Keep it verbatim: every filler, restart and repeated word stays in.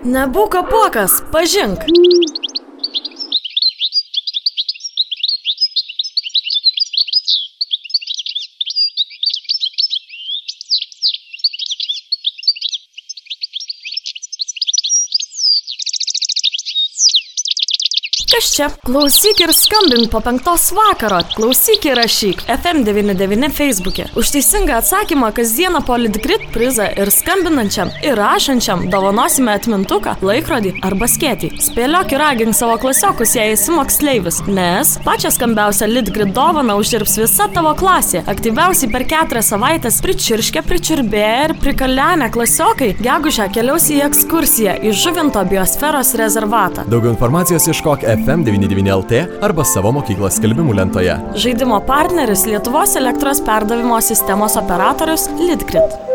Nebūk apuokas, pažink. Kas čia? Klausyk ir skambink po penktos vakaro. Klausyk ir rašyk. F M devyni devyni Facebook'e. Už teisingą atsakymą kasdieną po Litgrid prizą ir skambinančiam, ir rašančiam dovanosime atmintuką, laikrodį arba skėtį. Spėliok ir ragink savo klasiokus, jei esi moksleivis, nes pačią skambiausią Litgrid dovaną uždirbs visa tavo klasė. Aktyviausiai per keturias savaitės pričirškę, pričiurbėję ir prikalenę klasiokai gegužę keliaus į ekskursiją į Žuvinto biosferos rezervatą. Daugiau informacijos ieškok F M devyni devyni L T arba savo mokyklos skelbimų lentoje. Žaidimo partneris Lietuvos elektros perdavimo sistemos operatorius Litgrid.